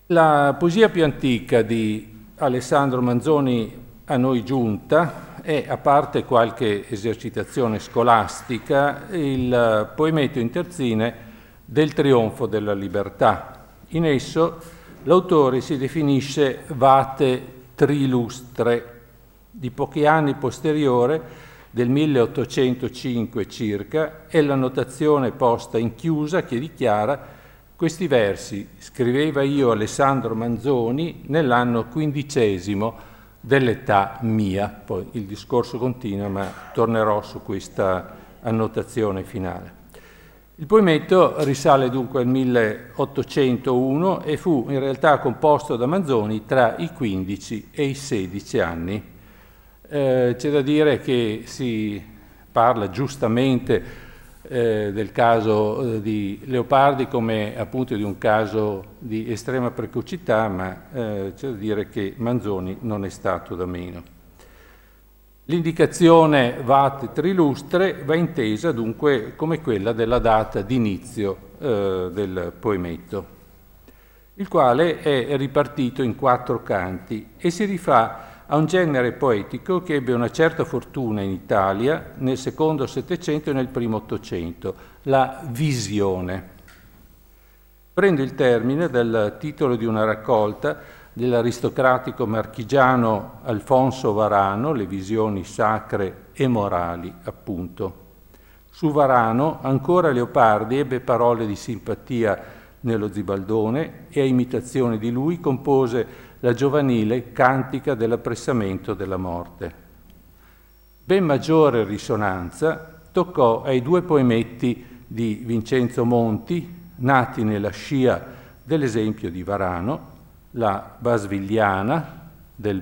La poesia più antica di Alessandro Manzoni a noi giunta è, a parte qualche esercitazione scolastica, il poemetto in terzine del trionfo della libertà. In esso l'autore si definisce vate trilustre, di pochi anni posteriore, del 1805 circa, è la notazione posta in chiusa che dichiara: questi versi scriveva io, Alessandro Manzoni, nell'anno 15° dell'età mia. Poi il discorso continua, ma tornerò su questa annotazione finale. Il poemetto risale dunque al 1801 e fu in realtà composto da Manzoni tra i 15 e i 16 anni. C'è da dire che si parla giustamente del caso di Leopardi come appunto di un caso di estrema precocità, ma c'è da dire che Manzoni non è stato da meno. L'indicazione vate trilustre va intesa dunque come quella della data d'inizio del poemetto, il quale è ripartito in 4 canti e si rifà a un genere poetico che ebbe una certa fortuna in Italia nel secondo Settecento e nel primo Ottocento, la visione. Prende il termine dal titolo di una raccolta dell'aristocratico marchigiano Alfonso Varano, Le visioni sacre e morali, appunto. Su Varano ancora Leopardi ebbe parole di simpatia nello Zibaldone e a imitazione di lui compose la giovanile Cantica dell'appressamento della morte. Ben maggiore risonanza toccò ai 2 poemetti di Vincenzo Monti, nati nella scia dell'esempio di Varano, la Basvigliana del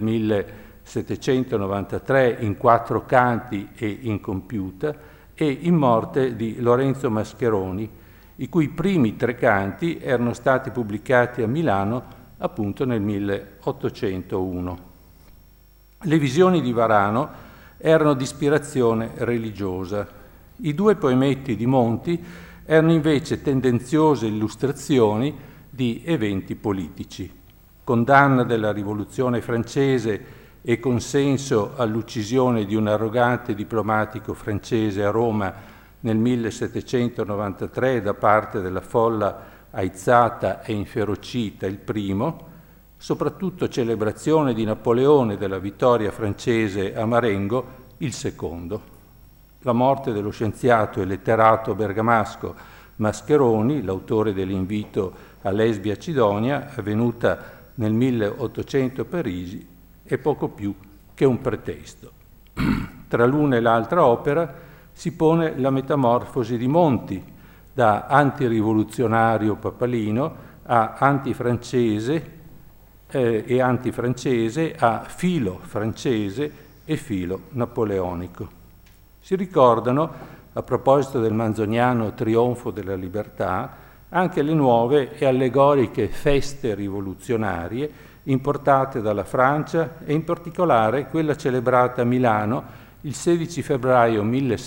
1793 in 4 canti e incompiuta, e In morte di Lorenzo Mascheroni, i cui primi 3 canti erano stati pubblicati a Milano appunto nel 1801. Le visioni di Varano erano di ispirazione religiosa. I 2 poemetti di Monti erano invece tendenziose illustrazioni di eventi politici. Condanna della rivoluzione francese e consenso all'uccisione di un arrogante diplomatico francese a Roma nel 1793 da parte della folla aizzata e inferocita il primo, soprattutto celebrazione di Napoleone della vittoria francese a Marengo il secondo. La morte dello scienziato e letterato bergamasco Mascheroni, l'autore dell'invito a Lesbia Cidonia, avvenuta nel 1800 a Parigi, è poco più che un pretesto. Tra l'una e l'altra opera si pone la metamorfosi di Monti, da antirivoluzionario papalino a antifrancese e antifrancese a filo francese e filo napoleonico. Si ricordano, a proposito del manzoniano trionfo della libertà, anche le nuove e allegoriche feste rivoluzionarie importate dalla Francia e in particolare quella celebrata a Milano il 16 febbraio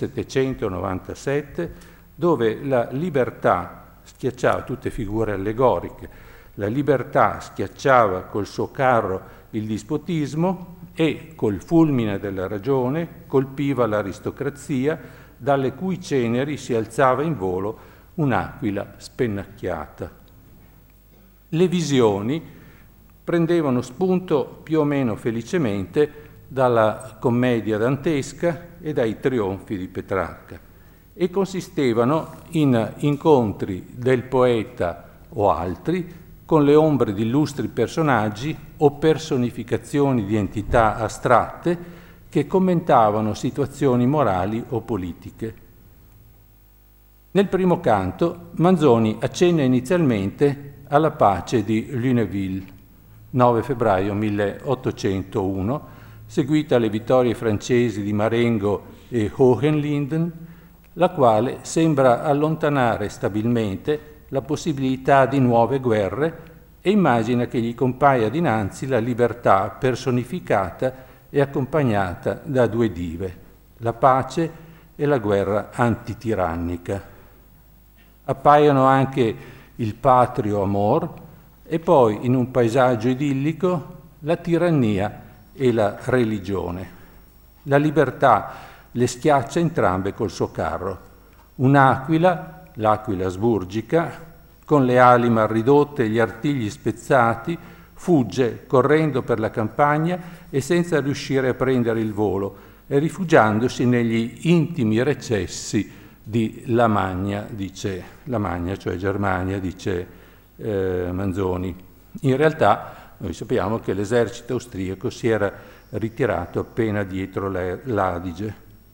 1797, dove la libertà schiacciava, tutte figure allegoriche, la libertà schiacciava col suo carro il dispotismo e col fulmine della ragione colpiva l'aristocrazia, dalle cui ceneri si alzava in volo un'aquila spennacchiata. Le visioni prendevano spunto più o meno felicemente dalla commedia dantesca e dai trionfi di Petrarca e consistevano in incontri del poeta o altri con le ombre di illustri personaggi o personificazioni di entità astratte che commentavano situazioni morali o politiche. Nel primo canto Manzoni accenna inizialmente alla pace di Lunéville, 9 febbraio 1801, seguita alle vittorie francesi di Marengo e Hohenlinden, la quale sembra allontanare stabilmente la possibilità di nuove guerre e immagina che gli compaia dinanzi la libertà personificata e accompagnata da 2 dive, la pace e la guerra antitirannica. Appaiono anche il patrio amor e poi, in un paesaggio idillico, la tirannia e la religione. La libertà le schiaccia entrambe col suo carro. Un'aquila, l'aquila asburgica, con le ali mal ridotte e gli artigli spezzati, fugge correndo per la campagna e senza riuscire a prendere il volo, e rifugiandosi negli intimi recessi di Lamagna, dice Lamagna, cioè Germania, dice Manzoni. In realtà noi sappiamo che l'esercito austriaco si era ritirato appena dietro l'Adige.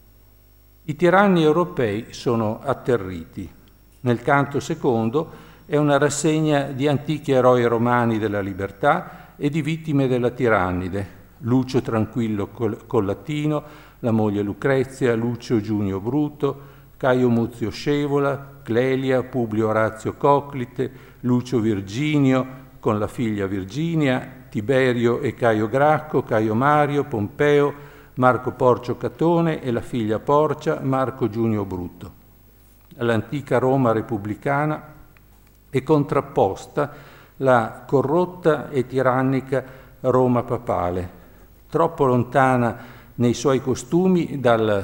I tiranni europei sono atterriti. Nel canto secondo è una rassegna di antichi eroi romani della libertà e di vittime della tirannide: Lucio Tranquillo Collatino, la moglie Lucrezia, Lucio Giunio Bruto, Caio Muzio Scevola, Clelia, Publio Orazio Coclite, Lucio Virginio con la figlia Virginia, Tiberio e Caio Gracco, Caio Mario, Pompeo, Marco Porcio Catone e la figlia Porcia, Marco Giunio Bruto. All'antica Roma repubblicana è contrapposta la corrotta e tirannica Roma papale, troppo lontana nei suoi costumi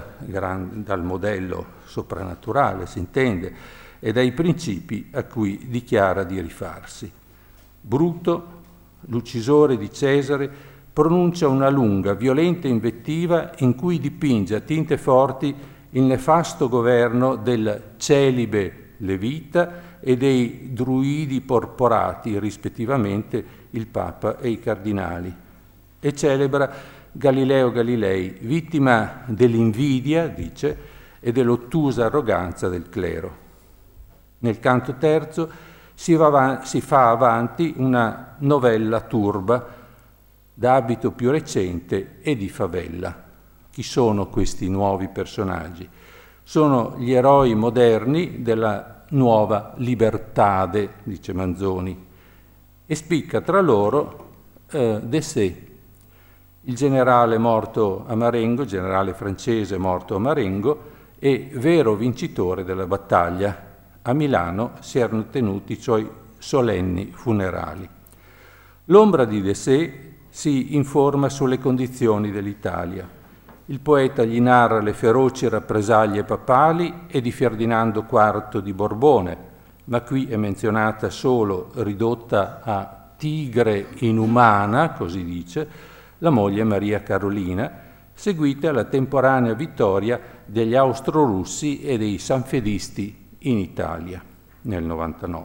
dal modello soprannaturale, si intende, e dai principi a cui dichiara di rifarsi. Bruto, l'uccisore di Cesare, pronuncia una lunga, violenta invettiva in cui dipinge a tinte forti il nefasto governo del celibe levita e dei druidi porporati, rispettivamente il Papa e i cardinali, e celebra Galileo Galilei, vittima dell'invidia, dice, e dell'ottusa arroganza del clero. Nel canto terzo si fa avanti una novella turba, d'abito più recente e di favella. Chi sono questi nuovi personaggi? Sono gli eroi moderni della nuova libertade, dice Manzoni, e spicca tra loro Desaix, il generale morto a Marengo, generale francese morto a Marengo e vero vincitore della battaglia. A Milano si erano tenuti i suoi solenni funerali. L'ombra di Desaix si informa sulle condizioni dell'Italia. Il poeta gli narra le feroci rappresaglie papali e di Ferdinando IV di Borbone, ma qui è menzionata solo, ridotta a tigre inumana, così dice, la moglie Maria Carolina, seguita alla temporanea vittoria degli austro-russi e dei sanfedisti in Italia nel 99.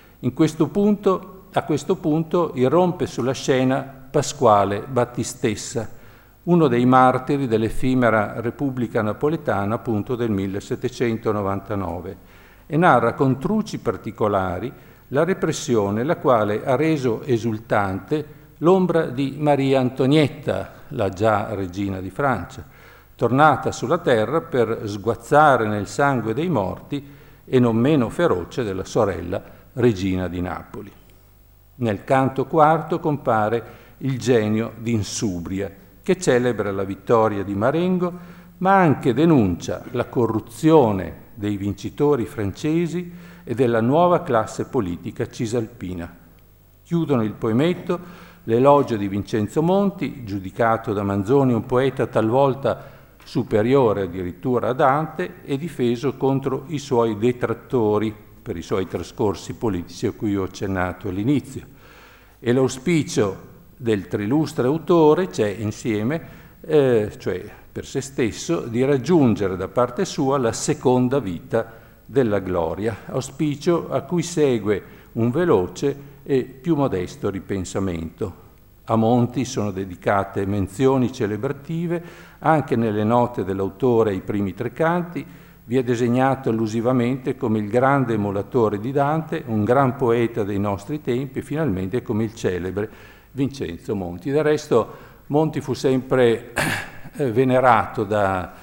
A questo punto irrompe sulla scena Pasquale Battistessa, uno dei martiri dell'effimera Repubblica Napoletana, appunto del 1799, e narra con truci particolari la repressione, la quale ha reso esultante l'ombra di Maria Antonietta, la già regina di Francia, tornata sulla terra per sguazzare nel sangue dei morti e non meno feroce della sorella regina di Napoli. Nel canto quarto compare il genio di Insubria, che celebra la vittoria di Marengo, ma anche denuncia la corruzione dei vincitori francesi e della nuova classe politica cisalpina. Chiudono il poemetto l'elogio di Vincenzo Monti, giudicato da Manzoni un poeta talvolta superiore addirittura a Dante e difeso contro i suoi detrattori per i suoi trascorsi politici a cui ho accennato all'inizio. E l'auspicio del trilustre autore c'è insieme, cioè per se stesso, di raggiungere da parte sua la seconda vita della gloria, auspicio a cui segue un veloce e più modesto ripensamento. A Monti sono dedicate menzioni celebrative anche nelle note dell'autore ai primi tre canti. Vi è designato allusivamente come il grande emulatore di Dante, un gran poeta dei nostri tempi, e finalmente come il celebre Vincenzo Monti. Del resto Monti fu sempre venerato da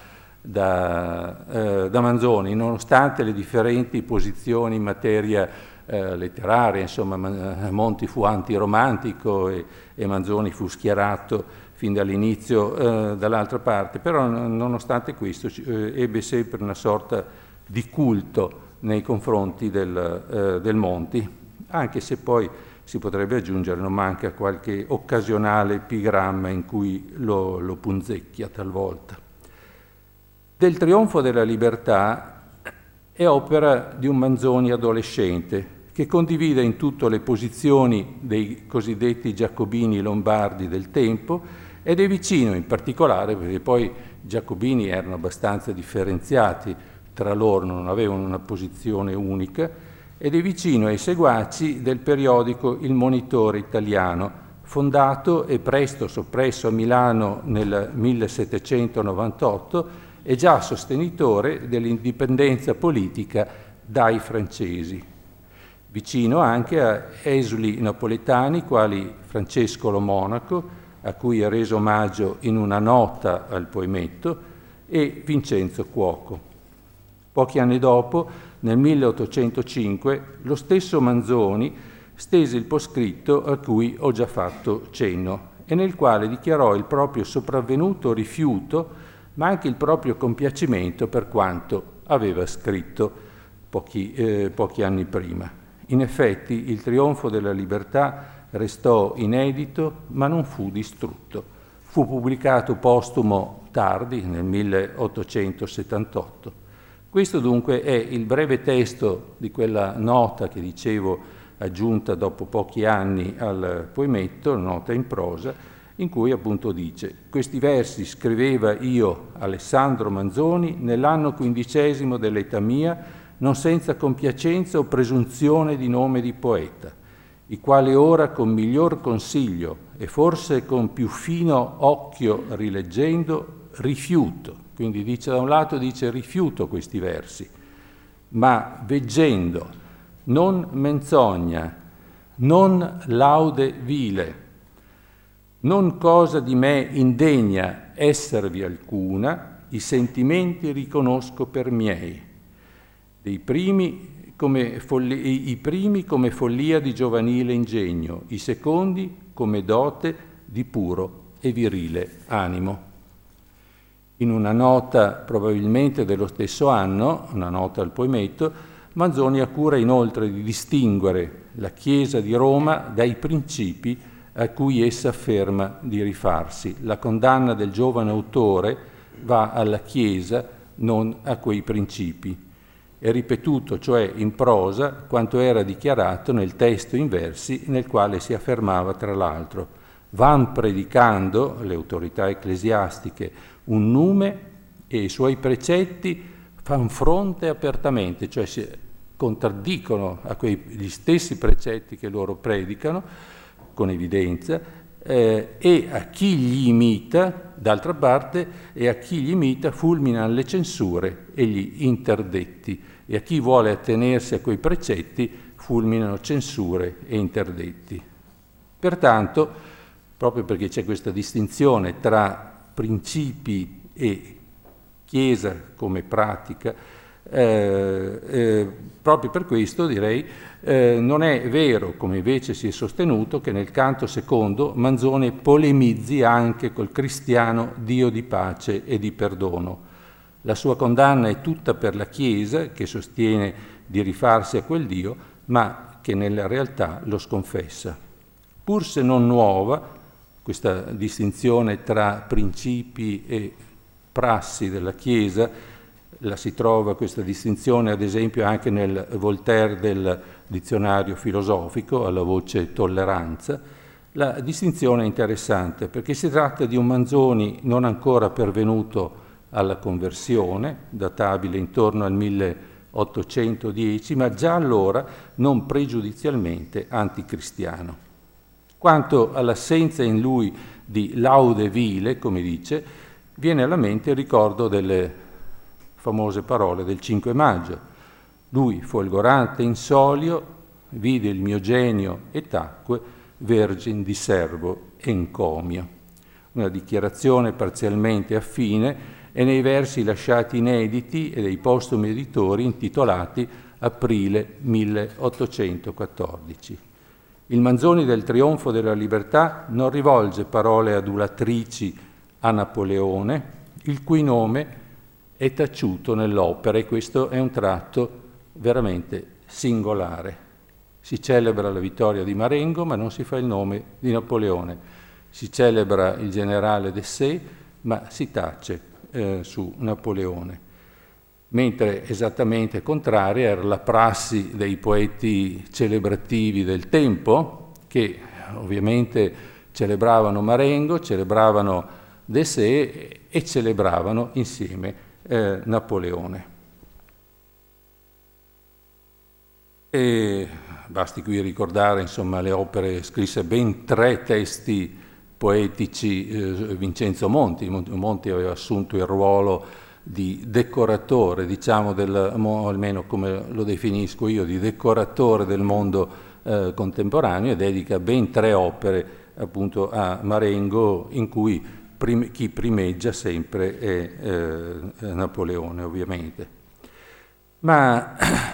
Manzoni, nonostante le differenti posizioni in materia letteraria. Insomma, Monti fu antiromantico e Manzoni fu schierato fin dall'inizio dall'altra parte, però nonostante questo ebbe sempre una sorta di culto nei confronti del Monti, anche se poi si potrebbe aggiungere, non manca qualche occasionale epigramma in cui lo punzecchia talvolta. Del trionfo della libertà è opera di un Manzoni adolescente che condivide in tutto le posizioni dei cosiddetti giacobini lombardi del tempo ed è vicino in particolare, perché poi i giacobini erano abbastanza differenziati tra loro, non avevano una posizione unica, ed è vicino ai seguaci del periodico Il Monitore Italiano, fondato e presto soppresso a Milano nel 1798 e già sostenitore dell'indipendenza politica dai francesi. Vicino anche a esuli napoletani quali Francesco Lo Monaco, a cui ha reso omaggio in una nota al poemetto, e Vincenzo Cuoco. Pochi anni dopo, nel 1805, lo stesso Manzoni stese il poscritto a cui ho già fatto cenno e nel quale dichiarò il proprio sopravvenuto rifiuto, ma anche il proprio compiacimento per quanto aveva scritto pochi anni prima. In effetti, il trionfo della libertà restò inedito, ma non fu distrutto. Fu pubblicato postumo tardi, nel 1878. Questo dunque è il breve testo di quella nota che dicevo aggiunta dopo pochi anni al poemetto, nota in prosa, in cui appunto dice: questi versi scriveva io, Alessandro Manzoni, nell'anno 15° dell'età mia, non senza compiacenza o presunzione di nome di poeta, i quali ora con miglior consiglio e forse con più fino occhio rileggendo rifiuto. Quindi dice, da un lato dice rifiuto questi versi, ma veggendo, non menzogna, non laude vile, non cosa di me indegna esservi alcuna, i sentimenti riconosco per miei, i primi come follia di giovanile ingegno, i secondi come dote di puro e virile animo. In una nota probabilmente dello stesso anno, una nota al poemetto, Manzoni ha cura inoltre di distinguere la Chiesa di Roma dai principi a cui essa afferma di rifarsi. La condanna del giovane autore va alla Chiesa, non a quei principi. È ripetuto, cioè in prosa, quanto era dichiarato nel testo in versi nel quale si affermava tra l'altro: van predicando le autorità ecclesiastiche un nume e i suoi precetti fan fronte apertamente, cioè si contraddicono a gli stessi precetti che loro predicano con evidenza, e a chi gli imita, d'altra parte, e a chi gli imita fulminano le censure e gli interdetti, e a chi vuole attenersi a quei precetti fulminano censure e interdetti. Pertanto, proprio perché c'è questa distinzione tra principi e Chiesa come pratica, proprio per questo direi non è vero, come invece si è sostenuto, che nel canto secondo Manzoni polemizzi anche col cristiano Dio di pace e di perdono. La sua condanna è tutta per la Chiesa, che sostiene di rifarsi a quel Dio, ma che nella realtà lo sconfessa. Pur se non nuova, questa distinzione tra principi e prassi della Chiesa, la si trova questa distinzione ad esempio anche nel Voltaire del dizionario filosofico, alla voce tolleranza. La distinzione è interessante perché si tratta di un Manzoni non ancora pervenuto alla conversione, databile intorno al 1810, ma già allora non pregiudizialmente anticristiano. Quanto all'assenza in lui di laude vile, come dice, viene alla mente il ricordo delle famose parole del 5 maggio. Lui, folgorante in solio, vide il mio genio e tacque, vergin di servo encomio. Una dichiarazione parzialmente affine è nei versi lasciati inediti e dei postumi editori intitolati Aprile 1814. Il Manzoni del trionfo della libertà non rivolge parole adulatrici a Napoleone, il cui nome è taciuto nell'opera, e questo è un tratto veramente singolare. Si celebra la vittoria di Marengo, ma non si fa il nome di Napoleone. Si celebra il generale Desaix, ma si tace su Napoleone. Mentre esattamente contraria era la prassi dei poeti celebrativi del tempo, che ovviamente celebravano Marengo, celebravano Desaix e celebravano insieme Napoleone. E basti qui ricordare, insomma, le opere, scrisse ben 3 testi poetici Vincenzo Monti. Monti aveva assunto il ruolo di decoratore, diciamo, almeno come lo definisco io, di decoratore del mondo contemporaneo, e dedica ben 3 opere appunto a Marengo, in cui chi primeggia sempre è Napoleone, ovviamente. Ma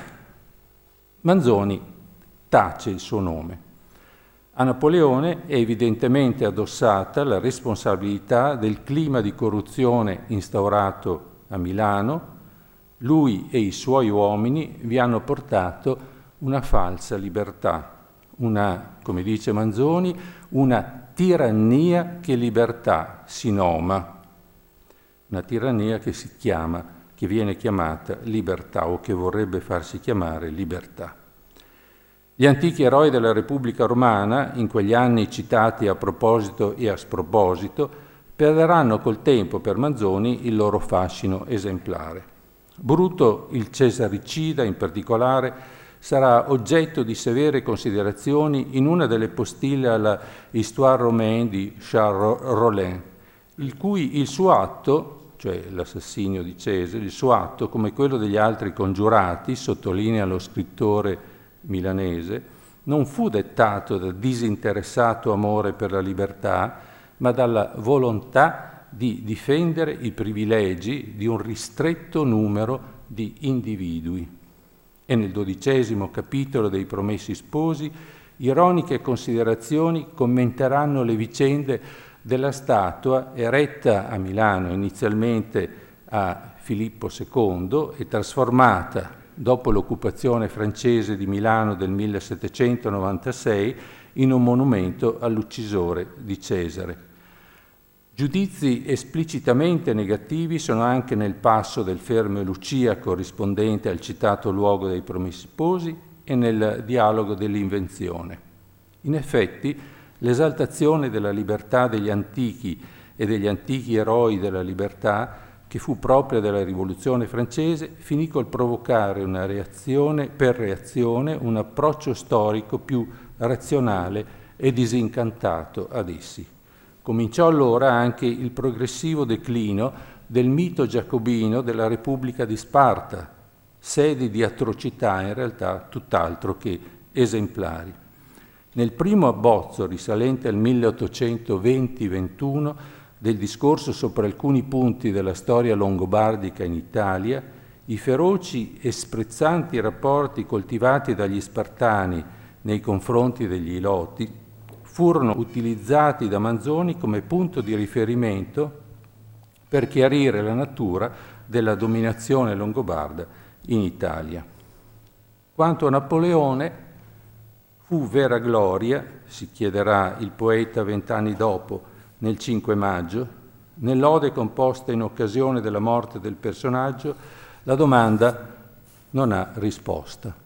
Manzoni tace il suo nome. A Napoleone è evidentemente addossata la responsabilità del clima di corruzione instaurato a Milano. Lui e i suoi uomini vi hanno portato una falsa libertà, come dice Manzoni, una tirannia che libertà si noma, una tirannia che viene chiamata libertà, o che vorrebbe farsi chiamare libertà. Gli antichi eroi della Repubblica Romana, in quegli anni citati a proposito e a sproposito, perderanno col tempo per Manzoni il loro fascino esemplare. Bruto, il cesaricida in particolare, sarà oggetto di severe considerazioni in una delle postille alla Histoire romaine di Charles Rollin, il suo atto, cioè l'assassinio di Cesare, il suo atto, come quello degli altri congiurati, sottolinea lo scrittore milanese, non fu dettato da disinteressato amore per la libertà, ma dalla volontà di difendere i privilegi di un ristretto numero di individui. E nel 12° capitolo dei Promessi Sposi, ironiche considerazioni commenteranno le vicende della statua eretta a Milano inizialmente a Filippo II e trasformata dopo l'occupazione francese di Milano del 1796 in un monumento all'uccisore di Cesare. Giudizi esplicitamente negativi sono anche nel passo del Fermo Lucia corrispondente al citato luogo dei Promessi Sposi e nel dialogo dell'invenzione. In effetti, l'esaltazione della libertà degli antichi e degli antichi eroi della libertà, che fu propria della Rivoluzione francese, finì col provocare una reazione per reazione, un approccio storico più razionale e disincantato ad essi. Cominciò allora anche il progressivo declino del mito giacobino della Repubblica di Sparta, sedi di atrocità in realtà tutt'altro che esemplari. Nel primo abbozzo, risalente al 1820-21, del discorso sopra alcuni punti della storia longobardica in Italia, i feroci e sprezzanti rapporti coltivati dagli Spartani nei confronti degli Iloti furono utilizzati da Manzoni come punto di riferimento per chiarire la natura della dominazione longobarda in Italia. Quanto a Napoleone, fu vera gloria, si chiederà il poeta 20 anni dopo, nel 5 maggio, nell'ode composta in occasione della morte del personaggio, la domanda non ha risposta.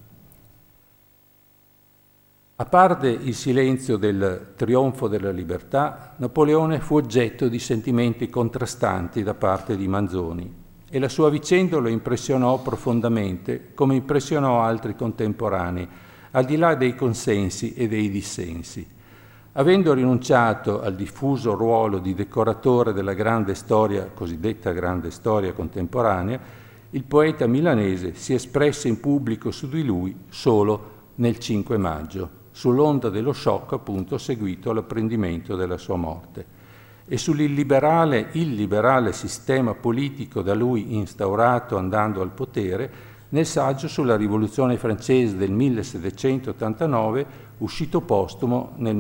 A parte il silenzio del trionfo della libertà, Napoleone fu oggetto di sentimenti contrastanti da parte di Manzoni e la sua vicenda lo impressionò profondamente, come impressionò altri contemporanei, al di là dei consensi e dei dissensi. Avendo rinunciato al diffuso ruolo di decoratore della grande storia, cosiddetta grande storia contemporanea, il poeta milanese si espresse in pubblico su di lui solo nel 5 maggio, sull'onda dello shock appunto seguito all'apprendimento della sua morte, e sull'illiberale sistema politico da lui instaurato andando al potere nel saggio sulla Rivoluzione francese del 1789, uscito postumo nel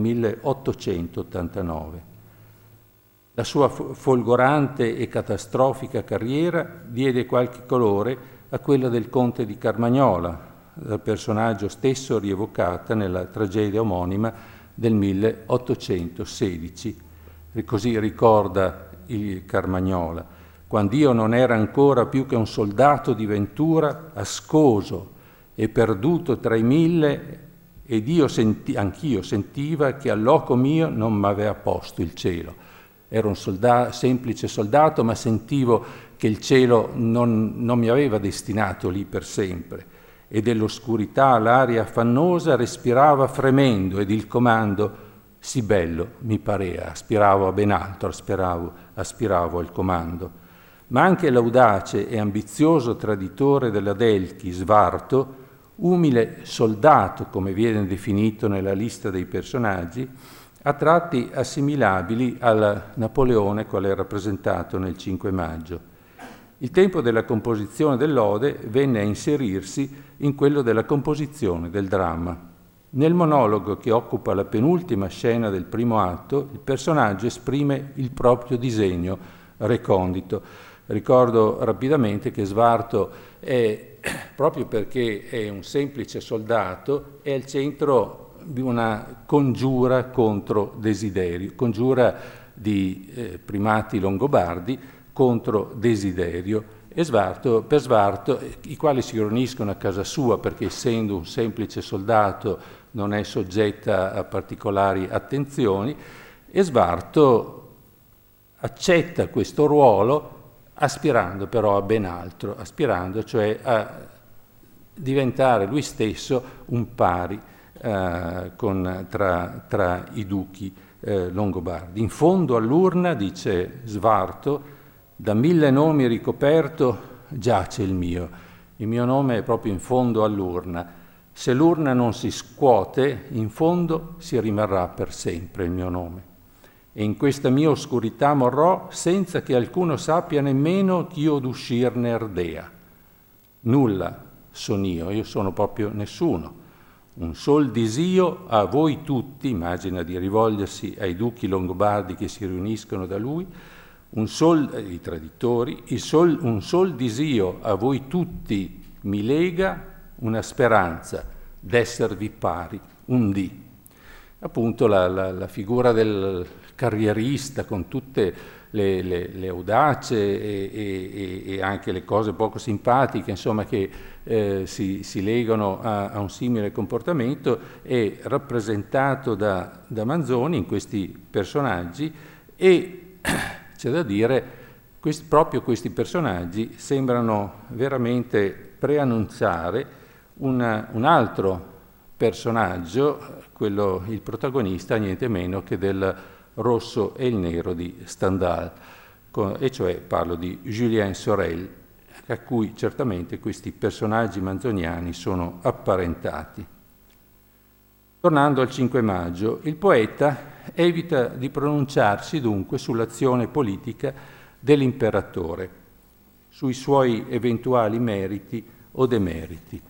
1889. La sua folgorante e catastrofica carriera diede qualche colore a quella del conte di Carmagnola, dal personaggio stesso rievocata nella tragedia omonima del 1816. E così ricorda il Carmagnola: quando io non era ancora più che un soldato di ventura, ascoso e perduto tra i mille, ed anch'io sentiva che al loco mio non m'aveva posto il cielo. Ero un semplice soldato, ma sentivo che il cielo non mi aveva destinato lì per sempre, e dell'oscurità l'aria affannosa respirava fremendo, ed il comando sì bello mi parea, aspiravo a ben altro, aspiravo al comando. Ma anche l'audace e ambizioso traditore dell'Adelchi, Svarto, umile soldato, come viene definito nella lista dei personaggi, ha tratti assimilabili al Napoleone quale è rappresentato nel 5 maggio. Il tempo della composizione dell'Ode venne a inserirsi in quello della composizione del dramma. Nel monologo che occupa la penultima scena del primo atto, il personaggio esprime il proprio disegno recondito. Ricordo rapidamente che Svarto è, proprio perché è un semplice soldato, è al centro di una congiura contro Desiderio, congiura di primati longobardi contro Desiderio, e per Svarto, i quali si riuniscono a casa sua perché, essendo un semplice soldato, non è soggetta a particolari attenzioni, e Svarto accetta questo ruolo aspirando però a ben altro, aspirando cioè a diventare lui stesso un pari tra i duchi longobardi. In fondo all'urna, dice Svarto, da 1000 nomi ricoperto giace il mio nome è proprio in fondo all'urna. Se l'urna non si scuote, in fondo si rimarrà per sempre il mio nome. E in questa mia oscurità morrò senza che alcuno sappia nemmeno ch'io d'uscirne ardea. Nulla son io sono proprio nessuno. Un sol disio a voi tutti, immagina di rivolgersi ai duchi longobardi che si riuniscono da lui, i traditori, un sol disio a voi tutti mi lega una speranza d'esservi pari un dì. Appunto la figura del carrierista con tutte le audace e anche le cose poco simpatiche, insomma, che si legano a un simile comportamento, è rappresentato da Manzoni in questi personaggi, e c'è da dire proprio questi personaggi sembrano veramente preannunciare un altro personaggio, il protagonista, niente meno che del Rosso e il Nero di Stendhal, e cioè parlo di Julien Sorel, a cui certamente questi personaggi manzoniani sono apparentati. Tornando al 5 maggio, il poeta evita di pronunciarsi dunque sull'azione politica dell'imperatore, sui suoi eventuali meriti o demeriti.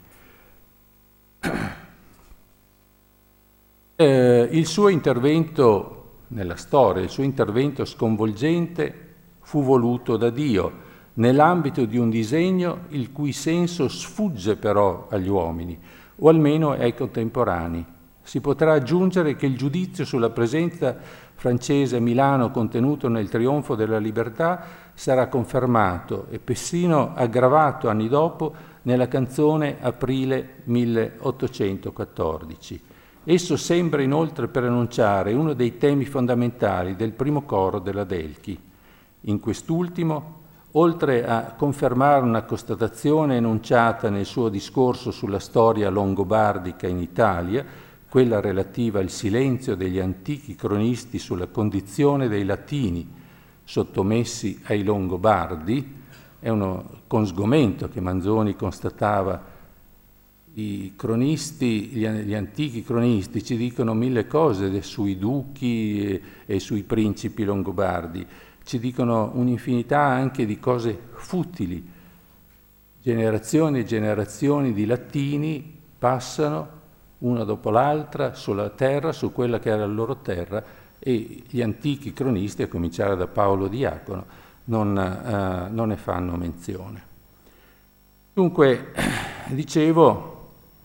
Il suo intervento nella storia, il suo intervento sconvolgente fu voluto da Dio nell'ambito di un disegno il cui senso sfugge però agli uomini, o almeno ai contemporanei. Si potrà aggiungere che il giudizio sulla presenza francese a Milano contenuto nel Trionfo della Libertà sarà confermato e persino aggravato anni dopo nella canzone Aprile 1814. Esso sembra inoltre preannunciare uno dei temi fondamentali del primo coro dell'Adelchi. In quest'ultimo, oltre a confermare una constatazione enunciata nel suo discorso sulla storia longobardica in Italia, quella relativa al silenzio degli antichi cronisti sulla condizione dei latini sottomessi ai longobardi, è uno con sgomento che Manzoni constatava. I cronisti, gli antichi cronisti ci dicono mille cose sui duchi e sui principi longobardi, ci dicono un'infinità anche di cose futili. Generazioni e generazioni di latini passano una dopo l'altra sulla terra, su quella che era la loro terra, e gli antichi cronisti, a cominciare da Paolo Diacono, non ne fanno menzione. Dunque, dicevo,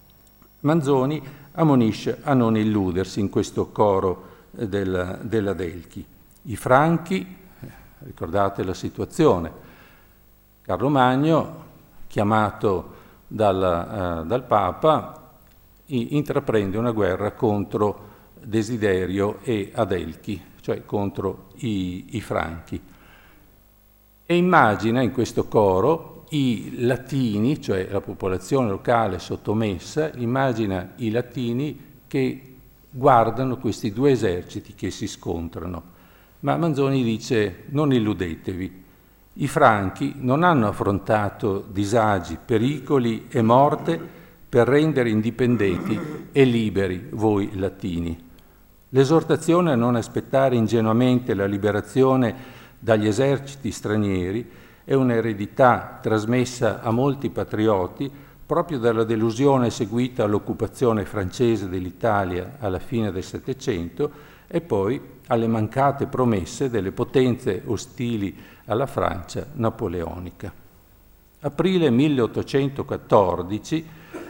Manzoni ammonisce a non illudersi in questo coro della Delchi. I Franchi, ricordate la situazione, Carlo Magno, chiamato dal Papa, intraprende una guerra contro Desiderio e Adelchi, cioè contro i Franchi. E immagina in questo coro i latini, cioè la popolazione locale sottomessa, immagina i latini che guardano questi due eserciti che si scontrano. Ma Manzoni dice: non illudetevi, i Franchi non hanno affrontato disagi, pericoli e morte per rendere indipendenti e liberi voi latini. L'esortazione a non aspettare ingenuamente la liberazione dagli eserciti stranieri è un'eredità trasmessa a molti patrioti proprio dalla delusione seguita all'occupazione francese dell'Italia alla fine del Settecento e poi alle mancate promesse delle potenze ostili alla Francia napoleonica. Aprile 1814,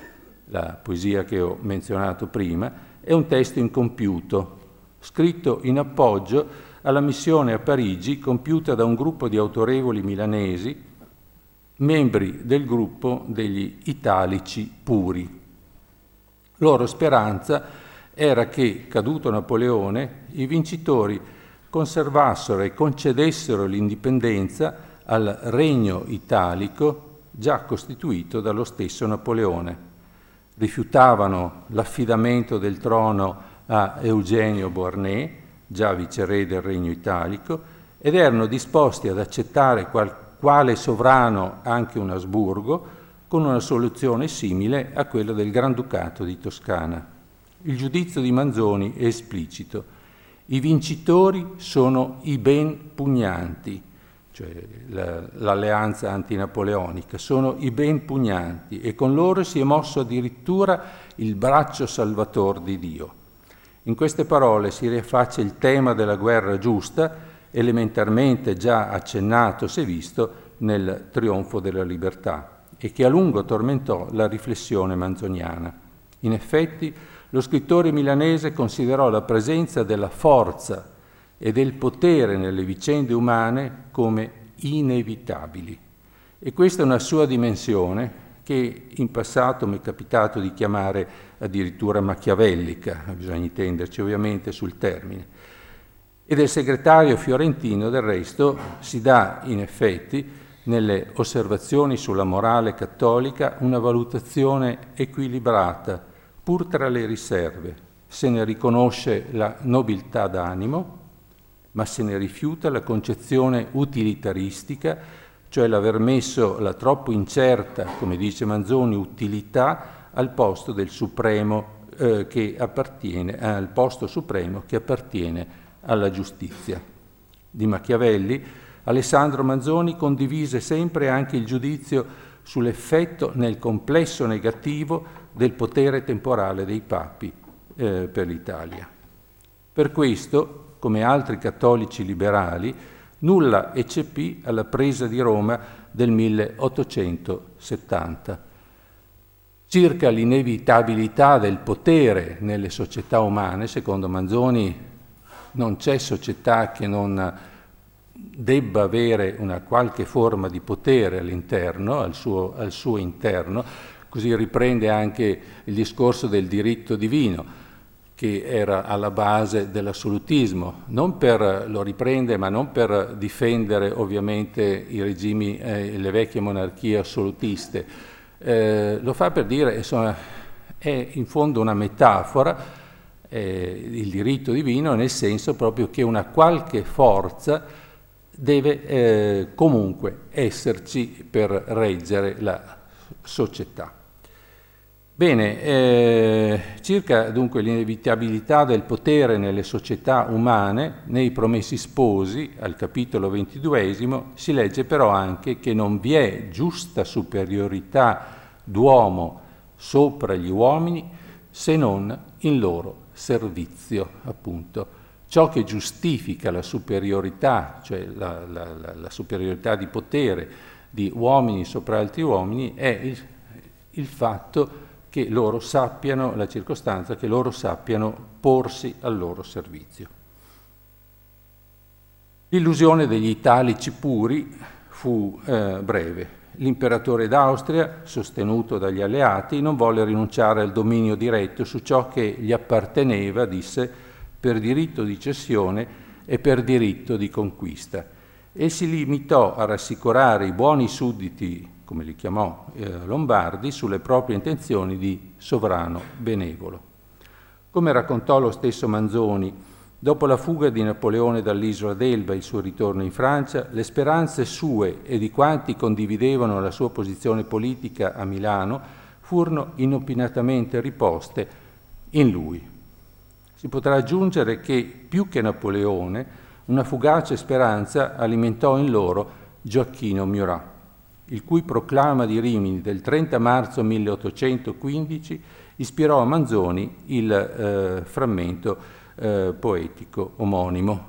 la poesia che ho menzionato prima, è un testo incompiuto, scritto in appoggio alla missione a Parigi compiuta da un gruppo di autorevoli milanesi, membri del gruppo degli Italici Puri. Loro speranza era che, caduto Napoleone, i vincitori conservassero e concedessero l'indipendenza al Regno Italico già costituito dallo stesso Napoleone. Rifiutavano l'affidamento del trono a Eugenio Beauharnais, già viceré del Regno Italico, ed erano disposti ad accettare quale sovrano anche un Asburgo, con una soluzione simile a quella del Granducato di Toscana. Il giudizio di Manzoni è esplicito: i vincitori sono i ben pugnanti, cioè l'alleanza antinapoleonica, sono i ben pugnanti, e con loro si è mosso addirittura il braccio salvator di Dio. In queste parole si riaffaccia il tema della guerra giusta, elementarmente già accennato, se visto, nel Trionfo della Libertà, e che a lungo tormentò la riflessione manzoniana. In effetti, lo scrittore milanese considerò la presenza della forza e del potere nelle vicende umane come inevitabili. E questa è una sua dimensione che in passato mi è capitato di chiamare addirittura machiavellica, bisogna intenderci ovviamente sul termine. E del segretario fiorentino, del resto, si dà in effetti nelle osservazioni sulla morale cattolica una valutazione equilibrata, pur tra le riserve. Se ne riconosce la nobiltà d'animo, ma se ne rifiuta la concezione utilitaristica, cioè l'aver messo la troppo incerta, come dice Manzoni, utilità al posto del supremo al posto supremo che appartiene alla giustizia. Di Machiavelli, Alessandro Manzoni condivise sempre anche il giudizio sull'effetto nel complesso negativo del potere temporale dei papi per l'Italia. Per questo, come altri cattolici liberali, nulla eccepì alla presa di Roma del 1870. Circa l'inevitabilità del potere nelle società umane, secondo Manzoni non c'è società che non debba avere una qualche forma di potere all'interno, al suo interno. Così riprende anche il discorso del diritto divino, che era alla base dell'assolutismo, lo riprende, ma non per difendere ovviamente i regimi, le vecchie monarchie assolutiste, lo fa per dire, insomma, è in fondo una metafora, il diritto divino, nel senso proprio che una qualche forza deve comunque esserci per reggere la società. Bene, circa dunque l'inevitabilità del potere nelle società umane, nei Promessi Sposi, al capitolo 22, si legge però anche che non vi è giusta superiorità d'uomo sopra gli uomini se non in loro servizio, appunto. Ciò che giustifica la superiorità, cioè la superiorità di potere di uomini sopra altri uomini, è il fatto che loro sappiano, la circostanza che loro sappiano porsi al loro servizio. L'illusione degli italici puri fu breve. L'imperatore d'Austria, sostenuto dagli alleati, non volle rinunciare al dominio diretto su ciò che gli apparteneva, disse, per diritto di cessione e per diritto di conquista, e si limitò a rassicurare i buoni sudditi, come li chiamò lombardi, sulle proprie intenzioni di sovrano benevolo. Come raccontò lo stesso Manzoni, dopo la fuga di Napoleone dall'isola d'Elba e il suo ritorno in Francia, le speranze sue e di quanti condividevano la sua posizione politica a Milano furono inopinatamente riposte in lui. Si potrà aggiungere che, più che Napoleone, una fugace speranza alimentò in loro Gioacchino Murat, il cui proclama di Rimini del 30 marzo 1815 ispirò a Manzoni il frammento poetico omonimo,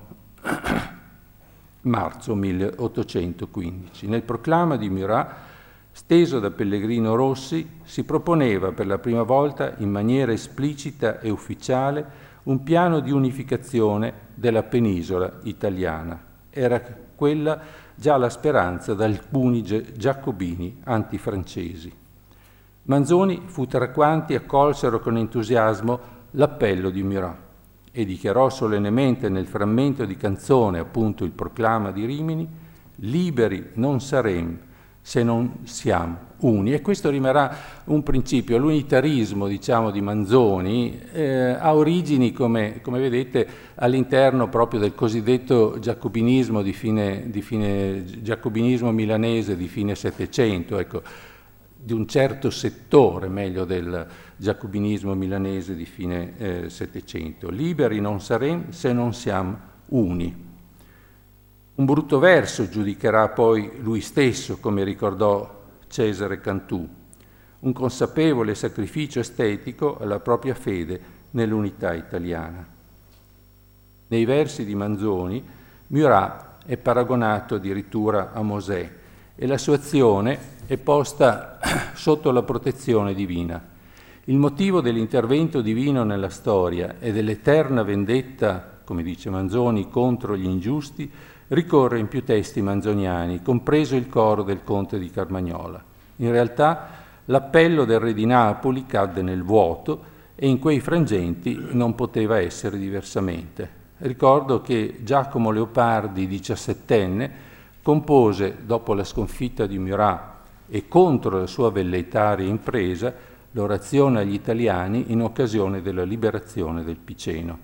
marzo 1815. Nel proclama di Murat, steso da Pellegrino Rossi, si proponeva per la prima volta in maniera esplicita e ufficiale un piano di unificazione della penisola italiana. Era quella già la speranza da alcuni giacobini antifrancesi. Manzoni fu tra quanti accolsero con entusiasmo l'appello di Murat e dichiarò solennemente nel frammento di canzone, appunto il proclama di Rimini, liberi non sarem se non siamo uni. E questo rimarrà un principio. L'unitarismo, diciamo, di Manzoni ha origini, come vedete, all'interno proprio del cosiddetto giacobinismo giacobinismo milanese di fine Settecento, ecco, di un certo settore, meglio, del giacobinismo milanese di fine Settecento. Liberi non saremo se non siamo uni. Un brutto verso giudicherà poi lui stesso, come ricordò Cesare Cantù, un consapevole sacrificio estetico alla propria fede nell'unità italiana. Nei versi di Manzoni, Murat è paragonato addirittura a Mosè e la sua azione è posta sotto la protezione divina. Il motivo dell'intervento divino nella storia e dell'eterna vendetta, come dice Manzoni, contro gli ingiusti, ricorre in più testi manzoniani, compreso il coro del conte di Carmagnola. In realtà l'appello del re di Napoli cadde nel vuoto e in quei frangenti non poteva essere diversamente. Ricordo che Giacomo Leopardi, 17enne, compose, dopo la sconfitta di Murat e contro la sua velleitaria impresa, l'orazione agli italiani in occasione della liberazione del Piceno.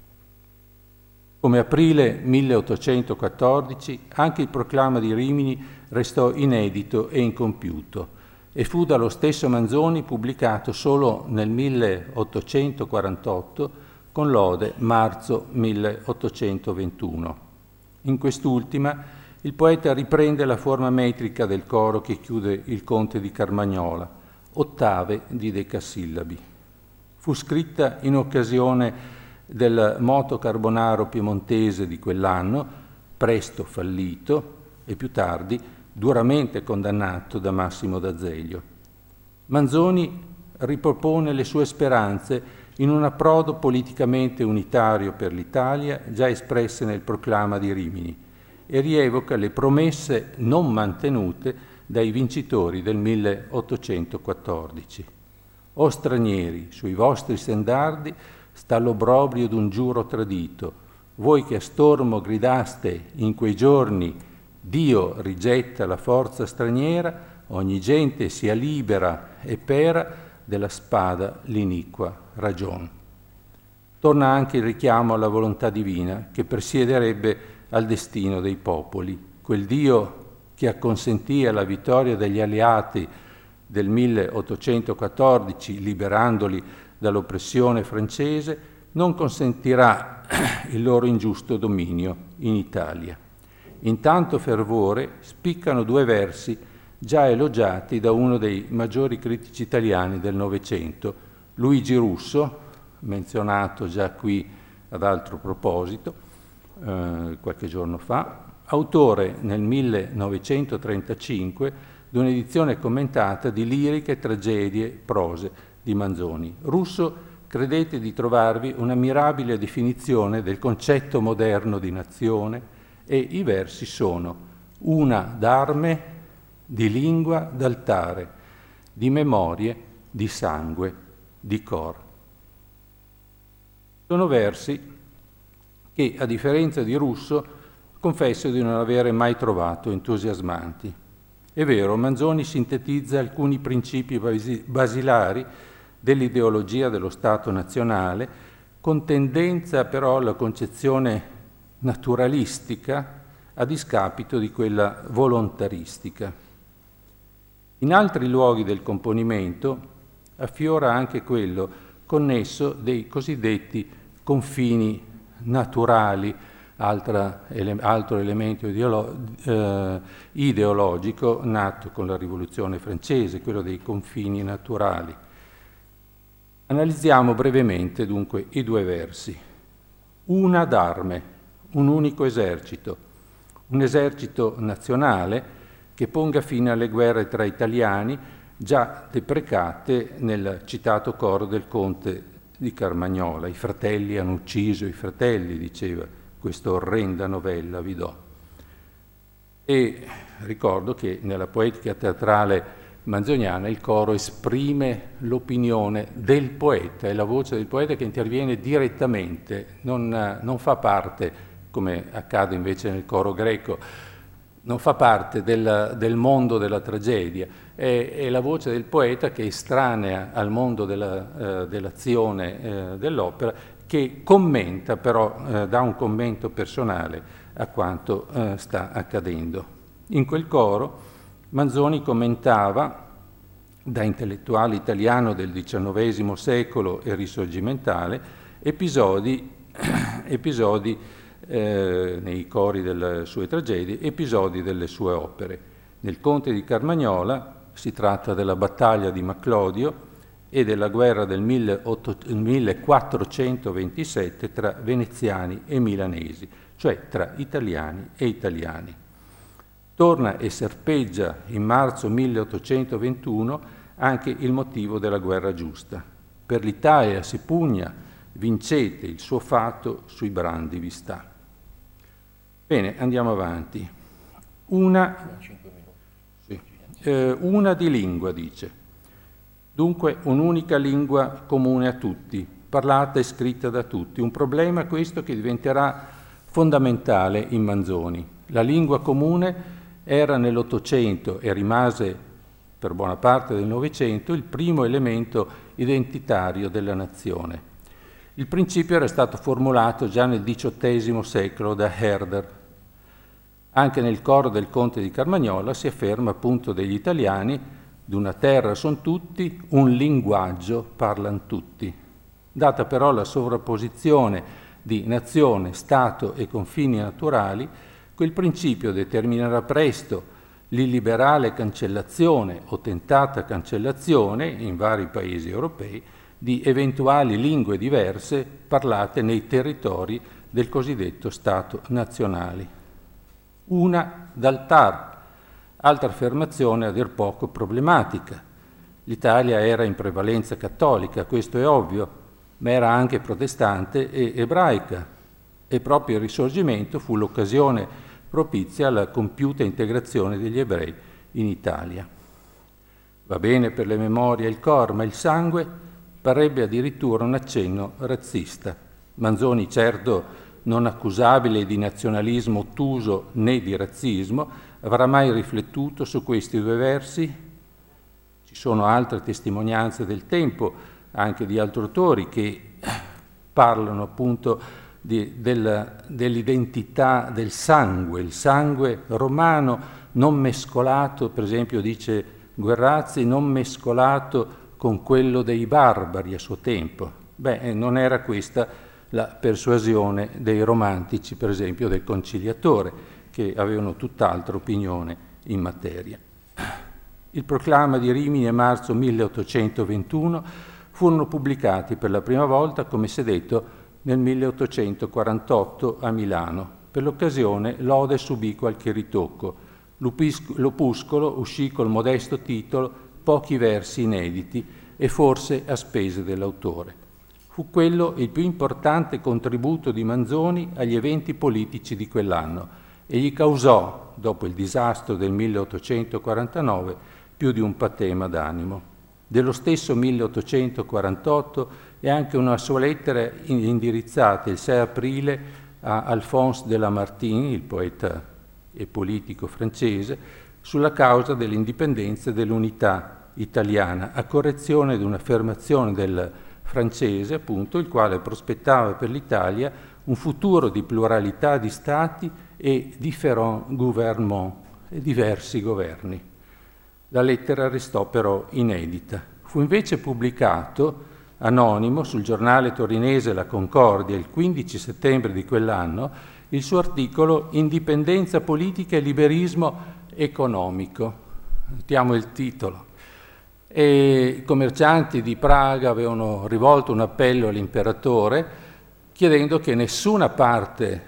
Come aprile 1814, anche il proclama di Rimini restò inedito e incompiuto e fu dallo stesso Manzoni pubblicato solo nel 1848 con lode marzo 1821. In quest'ultima il poeta riprende la forma metrica del coro che chiude il conte di Carmagnola, ottave di decasillabi. Fu scritta in occasione del moto carbonaro piemontese di quell'anno, presto fallito e più tardi duramente condannato da Massimo d'Azeglio. Manzoni ripropone le sue speranze in un approdo politicamente unitario per l'Italia già espresse nel proclama di Rimini e rievoca le promesse non mantenute dai vincitori del 1814. O stranieri, sui vostri stendardi sta l'obbrobrio d'un giuro tradito. Voi che a stormo gridaste in quei giorni Dio rigetta la forza straniera, ogni gente sia libera e pera della spada l'iniqua ragion. Torna anche il richiamo alla volontà divina che presiederebbe al destino dei popoli. Quel Dio che acconsentì alla vittoria degli alleati del 1814, liberandoli dall'oppressione francese, non consentirà il loro ingiusto dominio in Italia. In tanto fervore spiccano due versi già elogiati da uno dei maggiori critici italiani del Novecento, Luigi Russo, menzionato già qui ad altro proposito, qualche giorno fa, autore nel 1935 di un'edizione commentata di liriche, tragedie, prose di Manzoni. Russo, credete di trovarvi una mirabile definizione del concetto moderno di nazione e i versi sono una d'arme, di lingua, d'altare, di memorie, di sangue, di cor. Sono versi che, a differenza di Russo, confesso di non avere mai trovato entusiasmanti. È vero, Manzoni sintetizza alcuni principi basilari dell'ideologia dello Stato nazionale, con tendenza però alla concezione naturalistica a discapito di quella volontaristica. In altri luoghi del componimento affiora anche quello connesso dei cosiddetti confini naturali, altro elemento ideologico nato con la Rivoluzione francese, quello dei confini naturali. Analizziamo brevemente dunque i due versi. Una d'arme, un unico esercito, un esercito nazionale che ponga fine alle guerre tra italiani già deprecate nel citato coro del conte di Carmagnola. I fratelli hanno ucciso i fratelli, diceva questa orrenda novella Vidò. E ricordo che nella poetica teatrale manzoniana il coro esprime l'opinione del poeta, è la voce del poeta che interviene direttamente, non fa parte, come accade invece nel coro greco, non fa parte del mondo della tragedia, è la voce del poeta che è estranea al mondo dell'azione dell'opera, che commenta però, dà un commento personale a quanto sta accadendo. In quel coro Manzoni commentava, da intellettuale italiano del XIX secolo e risorgimentale, episodi nei cori delle sue tragedie, episodi delle sue opere. Nel Conte di Carmagnola si tratta della battaglia di Maclodio e della guerra del 1427 tra veneziani e milanesi, cioè tra italiani e italiani. Torna e serpeggia in marzo 1821 anche il motivo della guerra giusta. Per l'Italia si pugna, vincete, il suo fato sui brandi vi sta. Bene, andiamo avanti. Una di lingua, dice. Dunque un'unica lingua comune a tutti, parlata e scritta da tutti. Un problema questo che diventerà fondamentale in Manzoni. La lingua comune era nell'Ottocento e rimase per buona parte del Novecento il primo elemento identitario della nazione. Il principio era stato formulato già nel XVIII secolo da Herder. Anche nel coro del Conte di Carmagnola si afferma appunto degli italiani: d'una terra son tutti, un linguaggio parlan tutti. Data però la sovrapposizione di nazione, Stato e confini naturali, quel principio determinerà presto l'illiberale cancellazione o tentata cancellazione in vari paesi europei di eventuali lingue diverse parlate nei territori del cosiddetto Stato nazionale. Una d'altar, altra affermazione a dir poco problematica. L'Italia era in prevalenza cattolica, questo è ovvio, ma era anche protestante e ebraica, e proprio il Risorgimento fu l'occasione propizia alla compiuta integrazione degli ebrei in Italia. Va bene per le memorie il cor, ma il sangue parrebbe addirittura un accenno razzista. Manzoni, certo non accusabile di nazionalismo ottuso né di razzismo, avrà mai riflettuto su questi due versi? Ci sono altre testimonianze del tempo, anche di altri autori, che parlano appunto dell'identità del sangue, il sangue romano non mescolato, per esempio dice Guerrazzi, non mescolato con quello dei barbari a suo tempo. Beh, non era questa la persuasione dei romantici, per esempio del Conciliatore, che avevano tutt'altra opinione in materia. Il proclama di Rimini a marzo 1821 furono pubblicati per la prima volta, come si è detto, nel 1848 a Milano. Per l'occasione Lode subì qualche ritocco. L'opuscolo uscì col modesto titolo Pochi versi inediti, e forse a spese dell'autore. Fu quello il più importante contributo di Manzoni agli eventi politici di quell'anno e gli causò, dopo il disastro del 1849, più di un patema d'animo. Dello stesso 1848 è anche una sua lettera indirizzata il 6 aprile a Alphonse de Lamartine, il poeta e politico francese, sulla causa dell'indipendenza e dell'unità italiana, a correzione di un'affermazione del francese, appunto, il quale prospettava per l'Italia un futuro di pluralità di stati e différents gouvernements, e diversi governi. La lettera restò però inedita. Fu invece pubblicato anonimo sul giornale torinese La Concordia il 15 settembre di quell'anno il suo articolo Indipendenza politica e liberismo economico. Notiamo il titolo. E i commercianti di Praga avevano rivolto un appello all'imperatore chiedendo che nessuna parte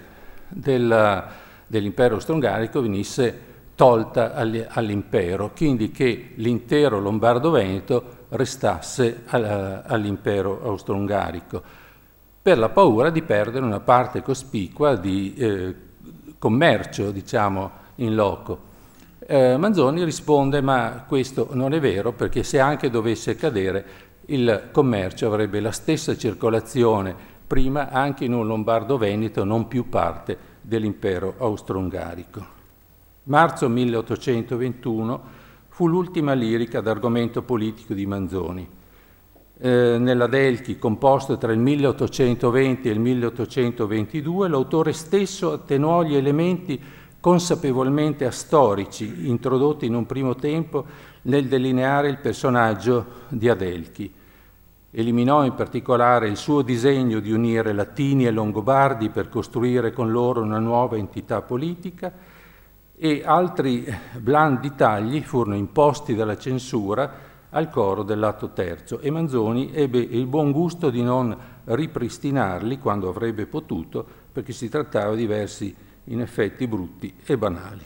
dell'impero austro-ungarico venisse tolta all'impero, quindi che l'intero Lombardo-Veneto restasse all'impero austro-ungarico, per la paura di perdere una parte cospicua di commercio, diciamo, in loco. Manzoni risponde: ma questo non è vero, perché se anche dovesse cadere il commercio avrebbe la stessa circolazione prima anche in un Lombardo-Veneto non più parte dell'impero austro-ungarico. Marzo 1821 fu l'ultima lirica d'argomento politico di Manzoni. Nell'Adelchi, composto tra il 1820 e il 1822, l'autore stesso attenuò gli elementi consapevolmente astorici introdotti in un primo tempo nel delineare il personaggio di Adelchi. Eliminò in particolare il suo disegno di unire Latini e Longobardi per costruire con loro una nuova entità politica, e altri blandi tagli furono imposti dalla censura al coro dell'atto terzo, e Manzoni ebbe il buon gusto di non ripristinarli quando avrebbe potuto, perché si trattava di versi in effetti brutti e banali.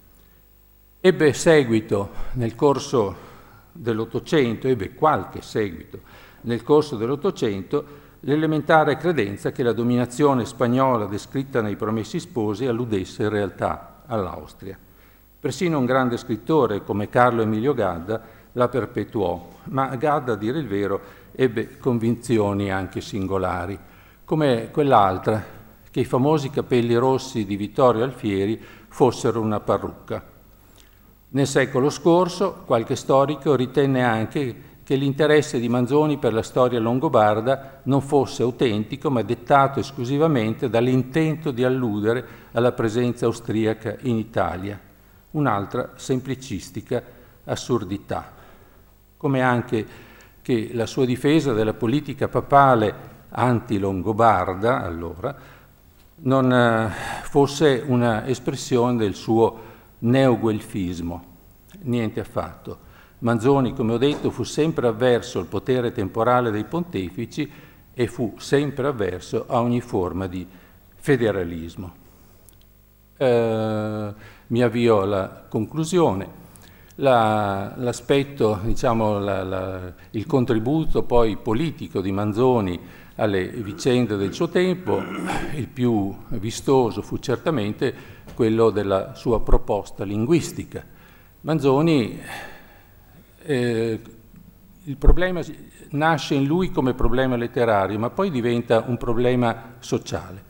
Ebbe seguito nel corso dell'Ottocento, ebbe qualche seguito nel corso dell'Ottocento, l'elementare credenza che la dominazione spagnola descritta nei Promessi Sposi alludesse in realtà all'Austria. Persino un grande scrittore come Carlo Emilio Gadda la perpetuò, ma Gadda, a dire il vero, ebbe convinzioni anche singolari, come quell'altra, che i famosi capelli rossi di Vittorio Alfieri fossero una parrucca. Nel secolo scorso qualche storico ritenne anche che l'interesse di Manzoni per la storia longobarda non fosse autentico, ma dettato esclusivamente dall'intento di alludere alla presenza austriaca in Italia, un'altra semplicistica assurdità. Come anche che la sua difesa della politica papale anti-longobarda, allora, non fosse una espressione del suo neoguelfismo, niente affatto. Manzoni, come ho detto, fu sempre avverso al potere temporale dei pontefici e fu sempre avverso a ogni forma di federalismo. Mi avvio alla conclusione. L'aspetto, diciamo, il contributo poi politico di Manzoni alle vicende del suo tempo, il più vistoso fu certamente quello della sua proposta linguistica. Manzoni, il problema nasce in lui come problema letterario, ma poi diventa un problema sociale.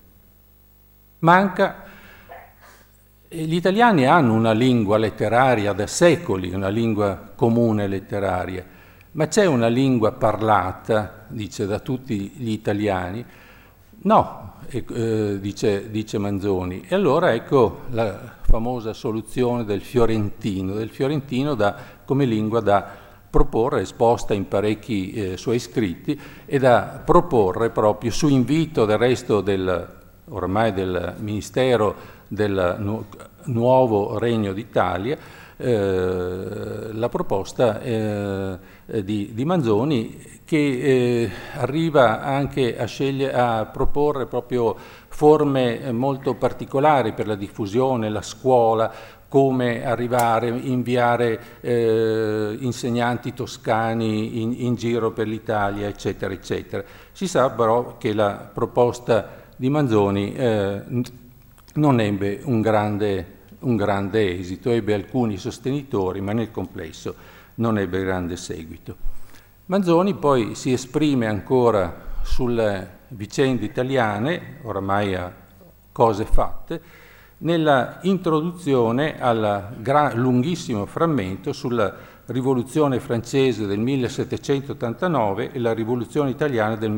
Gli italiani hanno una lingua letteraria da secoli, una lingua comune letteraria, ma c'è una lingua parlata, dice, da tutti gli italiani? No, dice Manzoni. E allora ecco la famosa soluzione del fiorentino come lingua da proporre, esposta in parecchi suoi scritti, e da proporre proprio su invito del resto ormai del Ministero del nuovo Regno d'Italia, la proposta di Manzoni, che arriva anche a proporre proprio forme molto particolari per la diffusione, la scuola, come arrivare, inviare insegnanti toscani in giro per l'Italia, eccetera, eccetera. Si sa però che la proposta di Manzoni non ebbe un grande esito, ebbe alcuni sostenitori, ma nel complesso non ebbe grande seguito. Manzoni poi si esprime ancora sulle vicende italiane, oramai a cose fatte, nella introduzione al lunghissimo frammento sulla rivoluzione francese del 1789 e la rivoluzione italiana del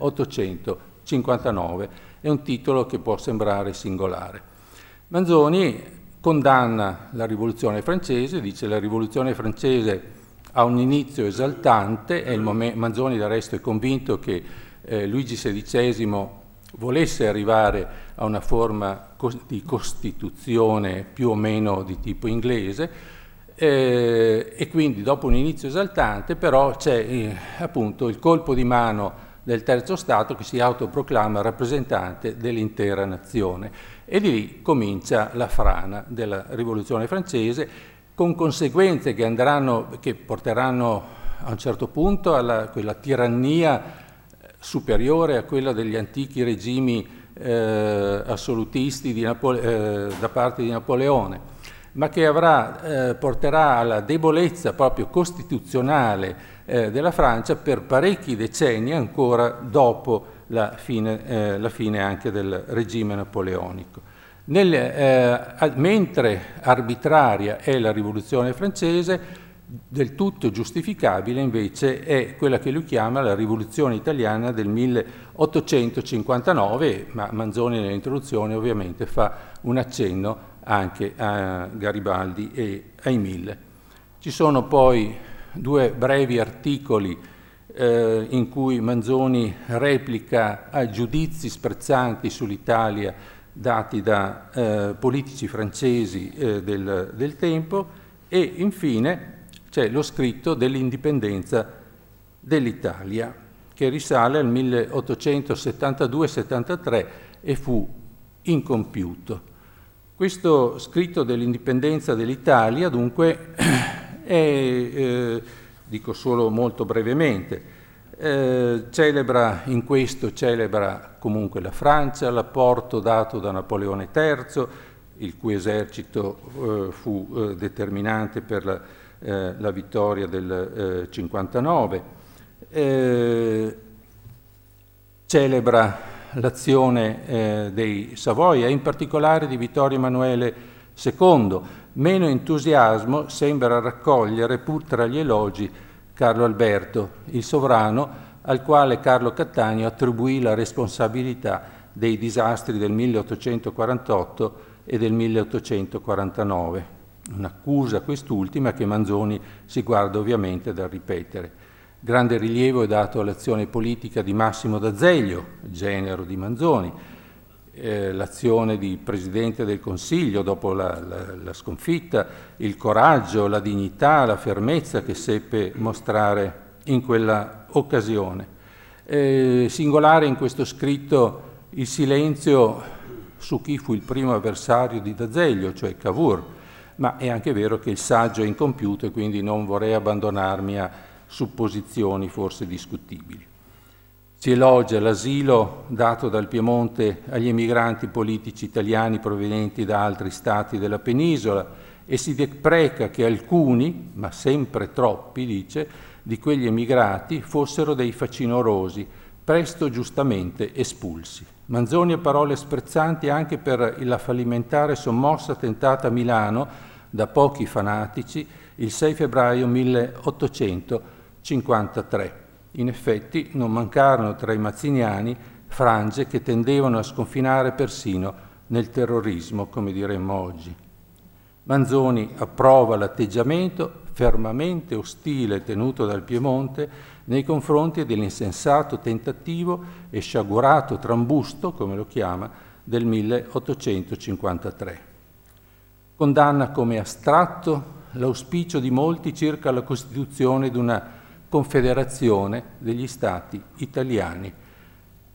1859. È un titolo che può sembrare singolare. Manzoni condanna la rivoluzione francese, dice la rivoluzione francese ha un inizio esaltante, Manzoni del resto è convinto che Luigi XVI volesse arrivare a una forma di costituzione più o meno di tipo inglese, e quindi dopo un inizio esaltante però c'è appunto il colpo di mano del terzo Stato che si autoproclama rappresentante dell'intera nazione, e di lì comincia la frana della rivoluzione francese, con conseguenze che porteranno a un certo punto a quella tirannia superiore a quella degli antichi regimi assolutisti da parte di Napoleone, ma che porterà alla debolezza proprio costituzionale della Francia per parecchi decenni ancora dopo la fine anche del regime napoleonico. Mentre arbitraria è la rivoluzione francese, del tutto giustificabile invece è quella che lui chiama la rivoluzione italiana del 1859, ma Manzoni nell'introduzione ovviamente fa un accenno anche a Garibaldi e ai Mille. Ci sono poi 2 brevi articoli in cui Manzoni replica a giudizi sprezzanti sull'Italia dati da politici francesi del tempo, e infine c'è lo scritto dell'indipendenza dell'Italia, che risale al 1872-73 e fu incompiuto. Questo scritto dell'indipendenza dell'Italia, dunque, dico solo molto brevemente, celebra comunque la Francia, l'apporto dato da Napoleone III, il cui esercito fu determinante per la vittoria del 59, celebra l'azione dei Savoia e in particolare di Vittorio Emanuele II. Meno entusiasmo sembra raccogliere, pur tra gli elogi, Carlo Alberto, il sovrano al quale Carlo Cattaneo attribuì la responsabilità dei disastri del 1848 e del 1849. Un'accusa quest'ultima che Manzoni si guarda ovviamente dal ripetere. Grande rilievo è dato all'azione politica di Massimo d'Azeglio, genero di Manzoni, l'azione di Presidente del Consiglio dopo la sconfitta, il coraggio, la dignità, la fermezza che seppe mostrare in quella occasione. Singolare in questo scritto il silenzio su chi fu il primo avversario di d'Azeglio, cioè Cavour, ma è anche vero che il saggio è incompiuto e quindi non vorrei abbandonarmi a supposizioni forse discutibili. Si elogia l'asilo dato dal Piemonte agli emigranti politici italiani provenienti da altri stati della penisola e si depreca che alcuni, ma sempre troppi, dice, di quegli emigrati fossero dei facinorosi, presto giustamente espulsi. Manzoni ha parole sprezzanti anche per la fallimentare sommossa tentata a Milano da pochi fanatici il 6 febbraio 1853. In effetti non mancarono tra i mazziniani frange che tendevano a sconfinare persino nel terrorismo, come diremmo oggi. Manzoni approva l'atteggiamento fermamente ostile tenuto dal Piemonte nei confronti dell'insensato tentativo e sciagurato trambusto, come lo chiama, del 1853. Condanna come astratto l'auspicio di molti circa la costituzione di una confederazione degli Stati italiani.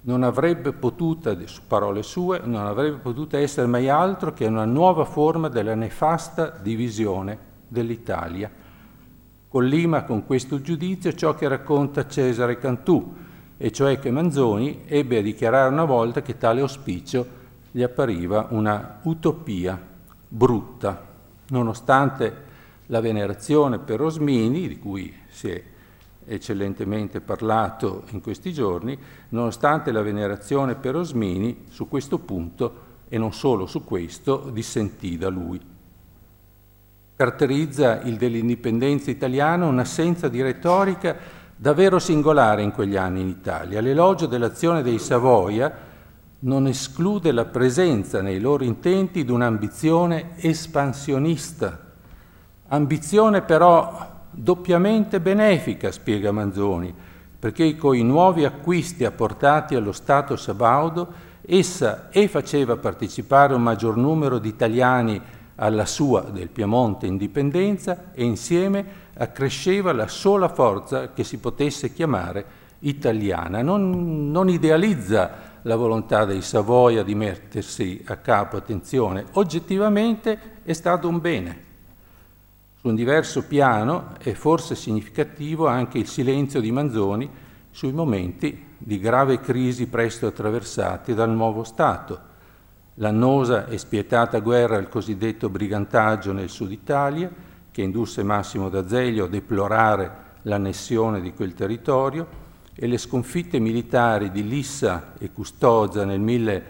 non avrebbe potuta, parole sue, non avrebbe potuto essere mai altro che una nuova forma della nefasta divisione dell'Italia. Collima con questo giudizio ciò che racconta Cesare Cantù, e cioè che Manzoni ebbe a dichiarare una volta che tale auspicio gli appariva una utopia brutta, nonostante la venerazione per Rosmini, di cui si è eccellentemente parlato in questi giorni, nonostante la venerazione per Rosmini, su questo punto, e non solo su questo, dissentì da lui. Caratterizza il dell'indipendenza italiana un'assenza di retorica davvero singolare in quegli anni in Italia. L'elogio dell'azione dei Savoia non esclude la presenza nei loro intenti di un'ambizione espansionista, ambizione però doppiamente benefica, spiega Manzoni, perché coi nuovi acquisti apportati allo Stato sabaudo essa faceva partecipare un maggior numero di italiani alla sua, del Piemonte, indipendenza, e insieme accresceva la sola forza che si potesse chiamare italiana. Non idealizza la volontà dei Savoia di mettersi a capo, attenzione, oggettivamente è stato un bene. Su un diverso piano è forse significativo anche il silenzio di Manzoni sui momenti di grave crisi presto attraversati dal nuovo Stato. L'annosa e spietata guerra al cosiddetto brigantaggio nel sud Italia, che indusse Massimo d'Azeglio a deplorare l'annessione di quel territorio, e le sconfitte militari di Lissa e Custoza nel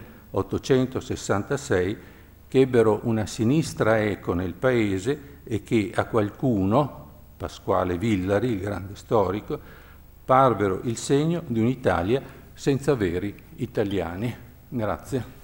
1866, che ebbero una sinistra eco nel paese e che a qualcuno, Pasquale Villari, il grande storico, parvero il segno di un'Italia senza veri italiani. Grazie.